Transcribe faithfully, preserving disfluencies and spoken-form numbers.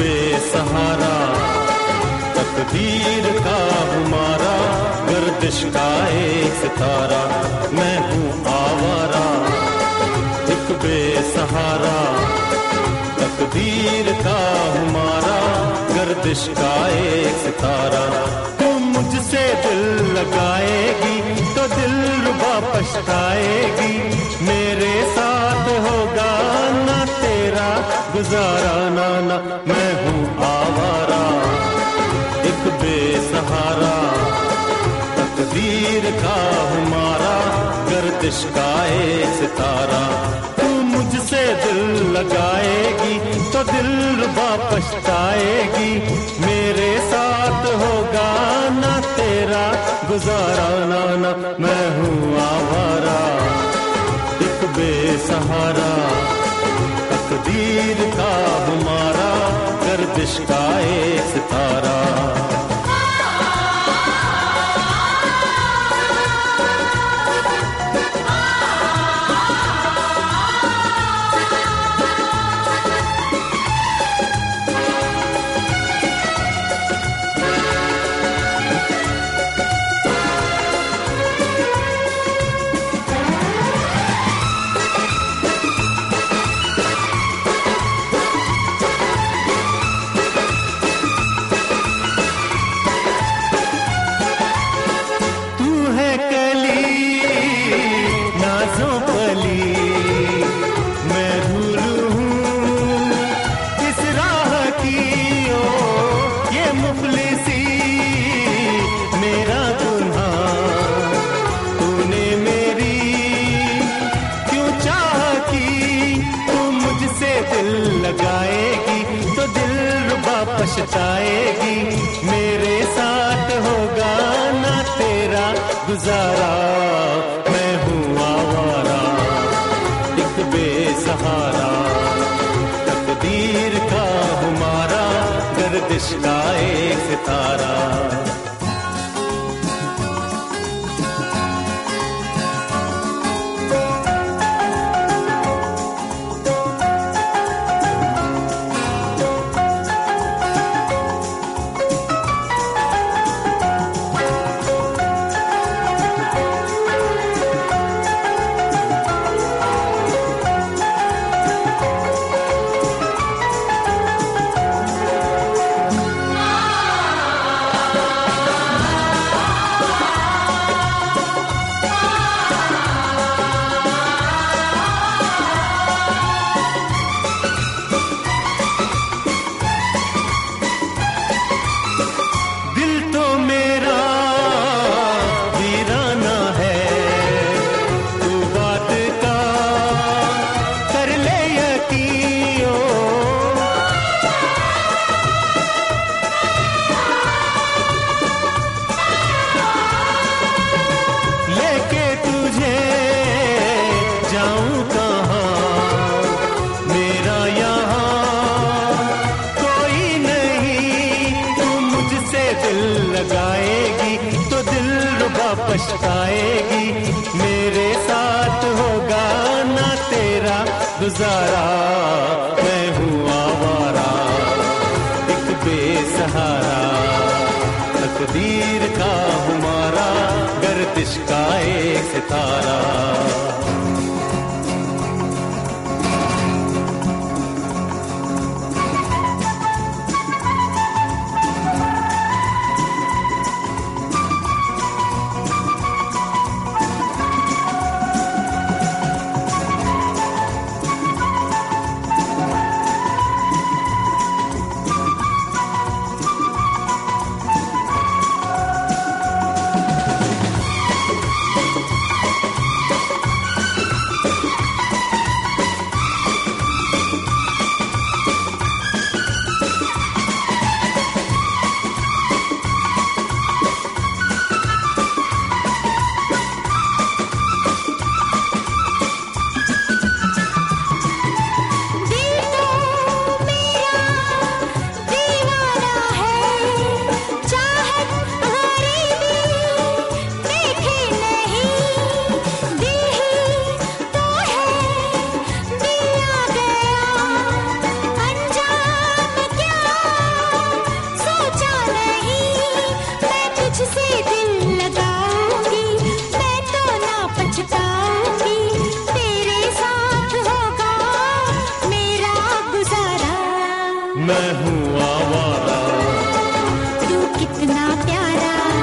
बेसहारा तकदीर का हमारा, गर्दिश का एक सितारा, मैं हूँ आवारा एक बेसहारा तकदीर का हमारा, गर्दिश का एक सितारा। तू मुझसे दिल लगाएगी तो दिल रुबा पछताएगी, मेरे साथ होगा ना तेरा गुजारा, ना ना मैं हूँ आवारा एक बेसहारा तकदीर का हमारा, गर्दिश का एक सितारा। तू मुझसे दिल लगाएगी तो दिल रुबा पछताएगी, मेरे साथ होगा ना तेरा गुजारा, ना ना मैं हूँ आवारा एक बेसहारा तकदीर का हमारा, गर्दिश का एक सितारा। पछताएगी, मेरे साथ होगा ना तेरा गुजारा, मैं हूँ आवारा एक बेसहारा तकदीर का हमारा, गर्दिश का एक सितारा। पछताएगी, मेरे साथ होगा ना तेरा गुजारा, मैं हूँ आवारा एक बेसहारा तकदीर का हमारा, गर्दिश का एक सितारा। मैं हूँ आवारा। तू कितना प्यारा